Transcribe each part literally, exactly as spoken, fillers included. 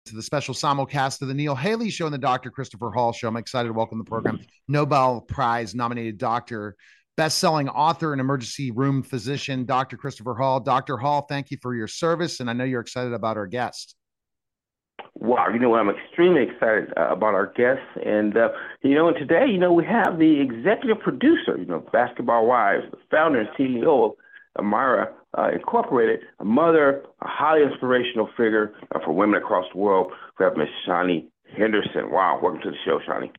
To the special simulcast of the Neil Haley Show and the Doctor Christopher Hall Show. I'm excited to welcome the program Nobel Prize nominated doctor, best-selling author, and emergency room physician, Doctor Christopher Hall. Doctor Hall, thank you for your service, and I know you're excited about our guest. Wow, you know what? I'm extremely excited uh, about our guests, and uh, you know, and today, you know, we have the executive producer, you know, Basketball Wives, the founder and C E O of Amira uh, Incorporated, a mother, a highly inspirational figure uh, for women across the world. We have Miss Shawnee Henderson. Wow, welcome to the show, Shawnee.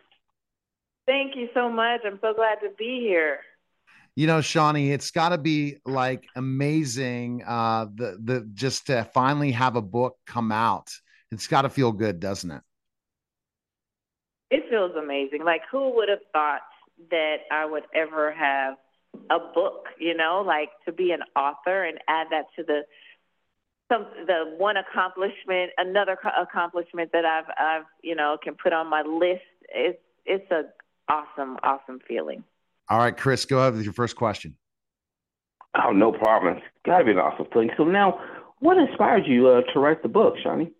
Thank you so much. I'm so glad to be here. You know, Shawnee, it's got to be like amazing uh, the the just to finally have a book come out. It's got to feel good, doesn't it? It feels amazing. Like, who would have thought that I would ever have a book, you know, like to be an author and add that to the some the one accomplishment, another accomplishment that I've I've, you know, can put on my list. It's it's a awesome, awesome feeling. All right, Chris, go ahead with your first question. Oh, no problem. It's got to be an awesome feeling. So now, what inspired you uh, to write the book, Shawnee?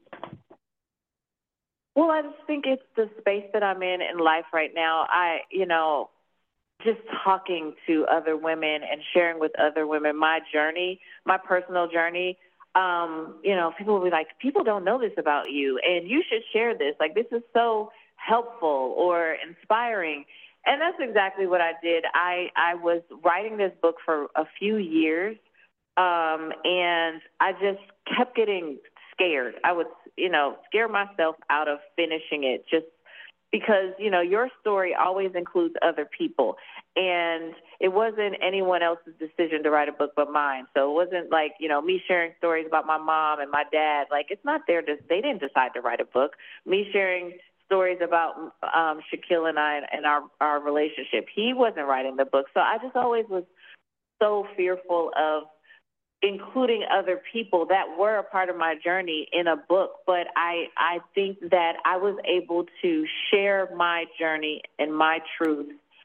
Well, I just think it's the space that I'm in in life right now. I, you know, just talking to other women and sharing with other women my journey, my personal journey. Um, you know, people will be like, people don't know this about you, and you should share this. Like, this is so helpful or inspiring. And that's exactly what I did. I, I was writing this book for a few years, um, and I just kept getting scared. I would, you know, scare myself out of finishing it just because, you know, your story always includes other people. And it wasn't anyone else's decision to write a book but mine. So it wasn't like, you know, me sharing stories about my mom and my dad. Like, it's not their, they didn't decide to write a book. Me sharing stories about um, Shaquille and I and our, our relationship. He wasn't writing the book. So I just always was so fearful of including other people that were a part of my journey in a book. But I, I think that I was able to share my journey and my truth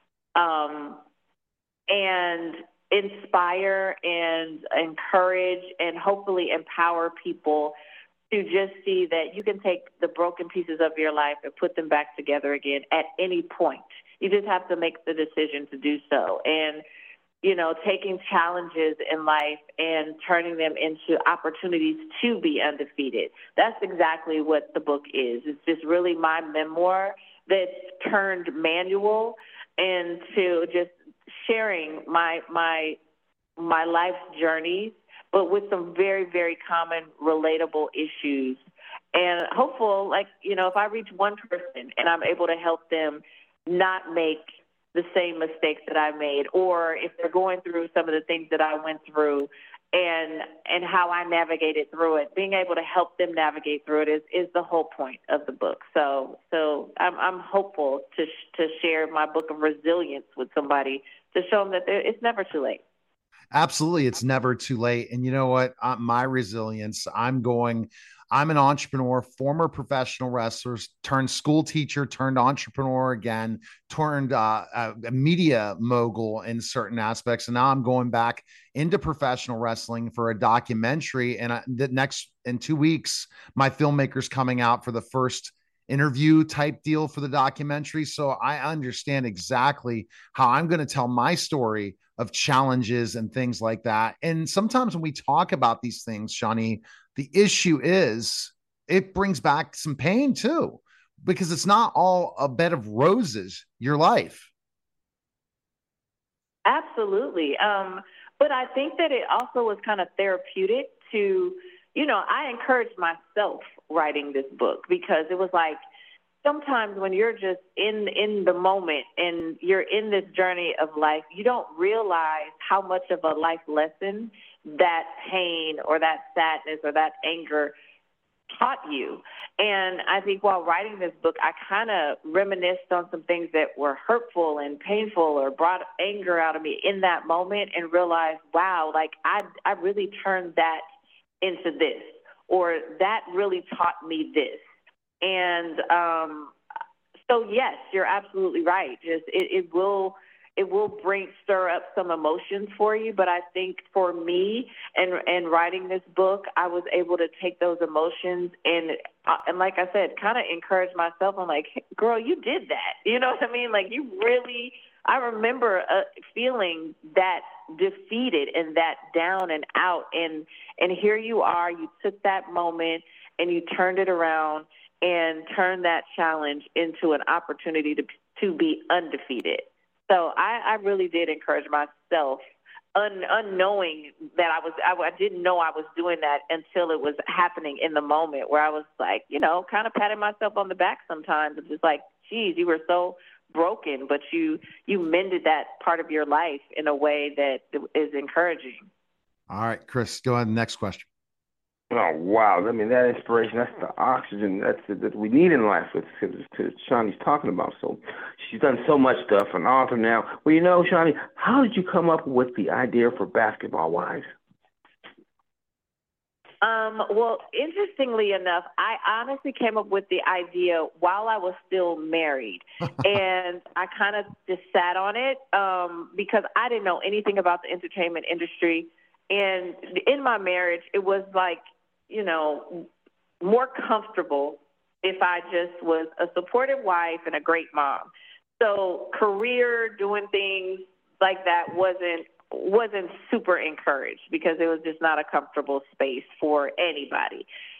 um, and inspire and encourage and hopefully empower people to just see that you can take the broken pieces of your life and put them back together again at any point. You just have to make the decision to do so. And, you know, taking challenges in life and turning them into opportunities to be undefeated. That's exactly what the book is. It's just really my memoir that's turned manual into just sharing my my my life's journeys, but with some very, very common, relatable issues. And hopeful, like, you know, if I reach one person and I'm able to help them not make the same mistakes that I made, or if they're going through some of the things that I went through and and how I navigated through it, being able to help them navigate through it is, is the whole point of the book. So so I'm, I'm hopeful to to share my book of resilience with somebody to show them that it's never too late. Absolutely. It's never too late. And you know what? Uh, my resilience, I'm going, I'm an entrepreneur, former professional wrestler, turned school teacher, turned entrepreneur again, turned uh, a, a media mogul in certain aspects. And now I'm going back into professional wrestling for a documentary. And I, the next, in two weeks, my filmmaker's coming out for the first interview type deal for the documentary. So I understand exactly how I'm going to tell my story of challenges and things like that. And sometimes when we talk about these things, Shawnee, the issue is it brings back some pain too, because it's not all a bed of roses, your life. Absolutely. Um, but I think that it also was kind of therapeutic to, you know, I encouraged myself writing this book because it was like, sometimes when you're just in in the moment and you're in this journey of life, you don't realize how much of a life lesson that pain or that sadness or that anger taught you. And I think while writing this book, I kind of reminisced on some things that were hurtful and painful or brought anger out of me in that moment and realized, wow, like I, I really turned that into this, or that really taught me this. And um, so, yes, you're absolutely right. Just it, it will it will bring stir up some emotions for you. But I think for me and and writing this book, I was able to take those emotions and uh, and like I said, kind of encourage myself. I'm like, hey, girl, you did that. You know what I mean? Like you really. I remember uh, feeling that defeated and that down and out, and and here you are. You took that moment and you turned it around and turned that challenge into an opportunity to to be undefeated. So I, I really did encourage myself, un, unknowing that I was, I, I didn't know I was doing that until it was happening in the moment where I was like, you know, kind of patting myself on the back sometimes. It's just like, geez, you were so broken, but you, you mended that part of your life in a way that is encouraging. All right, Chris, go ahead. Next question. Oh, wow. I mean, that inspiration, that's the oxygen that's that we need in life, with to Shawnee's talking about. So she's done so much stuff, an author now. Well, you know, Shawnee, how did you come up with the idea for Basketball Wives? Um, well, interestingly enough, I honestly came up with the idea while I was still married. And I kind of just sat on it um, because I didn't know anything about the entertainment industry. And in my marriage, it was like, you know, more comfortable if I just was a supportive wife and a great mom. So career, doing things like that wasn't wasn't super encouraged because it was just not a comfortable space for anybody.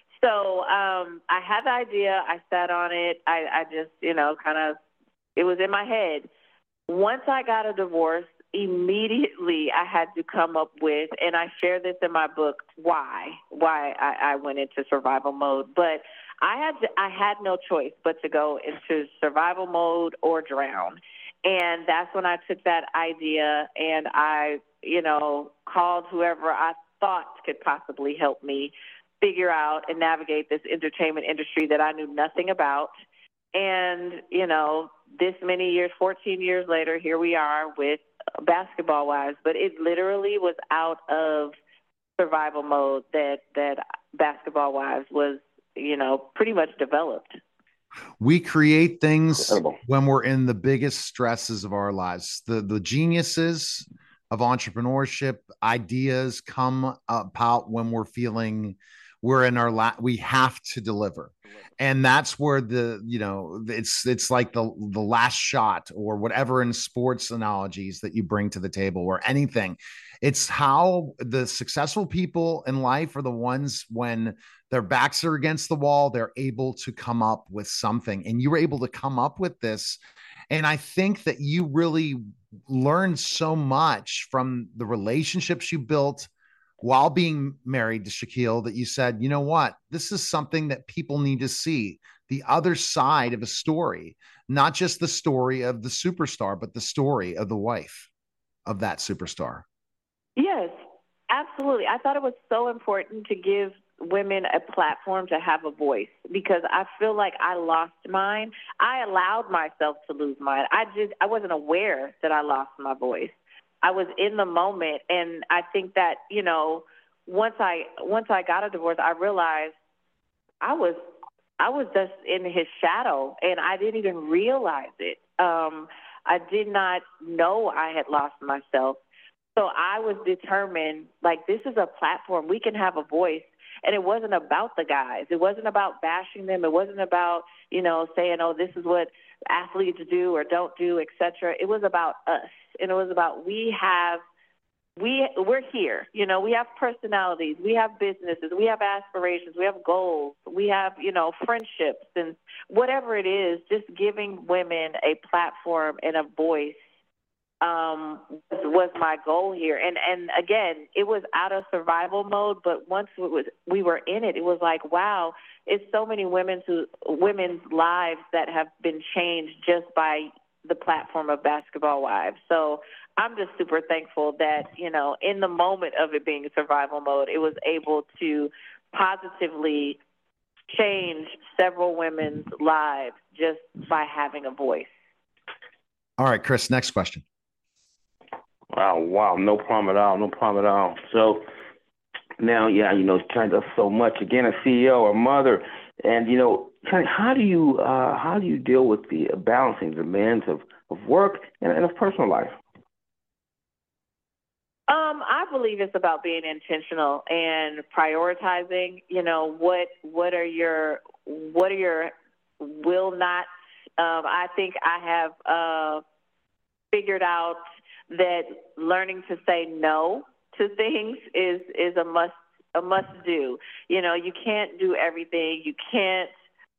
So um, I had the idea. I sat on it. I, I just, you know, kind of, it was in my head. Once I got a divorce, immediately I had to come up with, and I share this in my book, why, why I, I went into survival mode. But I had to, I had no choice but to go into survival mode or drown. And that's when I took that idea and I, you know, called whoever I thought could possibly help me figure out and navigate this entertainment industry that I knew nothing about. And, you know, this many years, fourteen years later, here we are with Basketball Wives. But it literally was out of survival mode that, that Basketball Wives was, you know, pretty much developed. We create things Incredible. When we're in the biggest stresses of our lives. The the geniuses of entrepreneurship, ideas come about when we're feeling we're in our la- we have to deliver. And that's where the, you know, it's it's like the the last shot or whatever in sports analogies that you bring to the table or anything. It's how the successful people in life are the ones when their backs are against the wall, they're able to come up with something. And you were able to come up with this. And I think that you really learned so much from the relationships you built while being married to Shaquille that you said, you know what, this is something that people need to see, the other side of a story, not just the story of the superstar, but the story of the wife of that superstar. Yes, absolutely. I thought it was so important to give women a platform to have a voice because I feel like I lost mine. I allowed myself to lose mine. I just, I wasn't aware that I lost my voice. I was in the moment. And I think that, you know, once I, once I got a divorce, I realized I was, I was just in his shadow and I didn't even realize it. Um, I did not know I had lost myself. So I was determined, like, this is a platform. We can have a voice. And it wasn't about the guys. It wasn't about bashing them. It wasn't about, you know, saying, oh, this is what athletes do or don't do, et cetera. It was about us. And it was about we have, we, we're here. You know, we have personalities. We have businesses. We have aspirations. We have goals. We have, you know, friendships and whatever it is, just giving women a platform and a voice um, was my goal here. And, and again, it was out of survival mode, but once it was, we were in it, it was like, wow, it's so many women's, who, women's lives that have been changed just by the platform of Basketball Wives. So I'm just super thankful that, you know, in the moment of it being survival mode, it was able to positively change several women's lives just by having a voice. All right, Chris, next question. Wow, wow, no problem at all, no problem at all. So now, yeah, you know, Shawne does so much. Again, a C E O, a mother, and you know, Shawne, how do you uh, how do you deal with the balancing demands of, of work and, and of personal life? Um, I believe it's about being intentional and prioritizing. You know, what what are your what are your will not. Um, I think I have uh, figured out that learning to say no to things is is a must a must do. You know, you can't do everything. You can't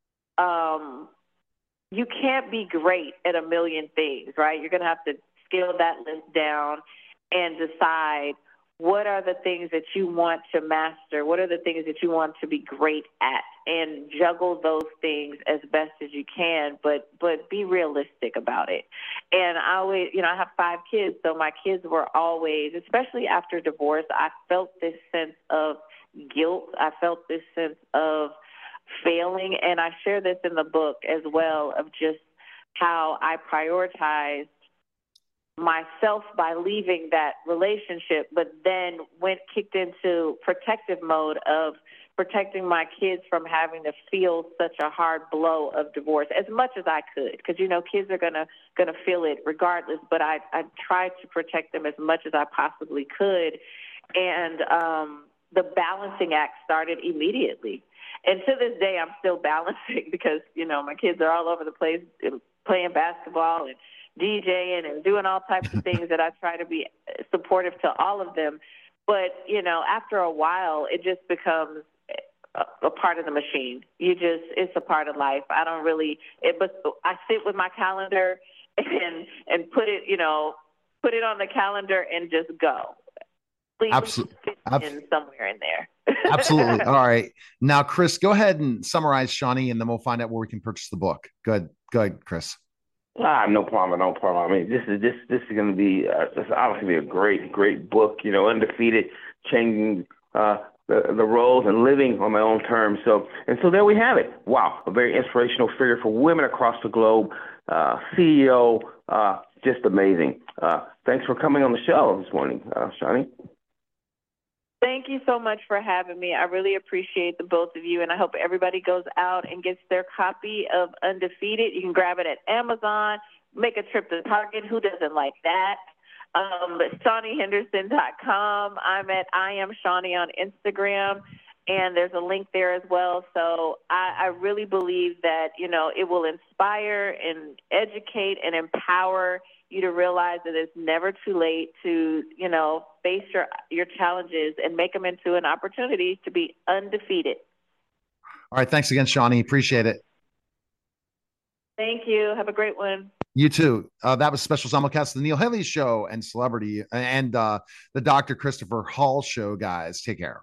um, you can't be great at a million things, right? You're going to have to scale that list down and decide what are the things that you want to master, what are the things that you want to be great at, and juggle those things as best as you can, but but be realistic about it. And I always, you know, I have five kids, so my kids were always, especially after divorce, I felt this sense of guilt. I felt this sense of failing, and I share this in the book as well, of just how I prioritized myself by leaving that relationship, but then went kicked into protective mode of protecting my kids from having to feel such a hard blow of divorce as much as I could, because you know kids are gonna gonna feel it regardless. But I I tried to protect them as much as I possibly could, and um, the balancing act started immediately. And to this day, I'm still balancing because you know my kids are all over the place playing basketball and DJing and doing all types of things that I try to be supportive to all of them. But, you know, after a while, it just becomes a, a part of the machine. You just, it's a part of life. I don't really, it, but I sit with my calendar and, and put it, you know, put it on the calendar and just go. Please Absolutely. fit Ab- in somewhere in there. Absolutely. All right. Now, Chris, go ahead and summarize Shani, and then we'll find out where we can purchase the book. Go ahead. Go ahead, Chris. Ah, no problem, no problem. I mean, this is this this is going to be uh, this obviously be a great great book. You know, undefeated, changing uh, the the roles and living on my own terms. So and so there we have it. Wow, a very inspirational figure for women across the globe. Uh, C E O, uh, just amazing. Uh, thanks for coming on the show this morning, uh, Shani. Thank you so much for having me. I really appreciate the both of you, and I hope everybody goes out and gets their copy of Undefeated. You can grab it at Amazon, make a trip to Target. Who doesn't like that? Um, Shawnee Henderson dot com. I'm at I am Shawnee on Instagram, and there's a link there as well. So I, I really believe that, you know, it will inspire and educate and empower you to realize that it's never too late to, you know, face your your challenges and make them into an opportunity to be undefeated. All right. Thanks again, Shani. Appreciate it. Thank you. Have a great one. You too. Uh, that was special simulcast of the Neil Haley Show and Celebrity and uh, the Doctor Christopher Hall Show, guys. Take care.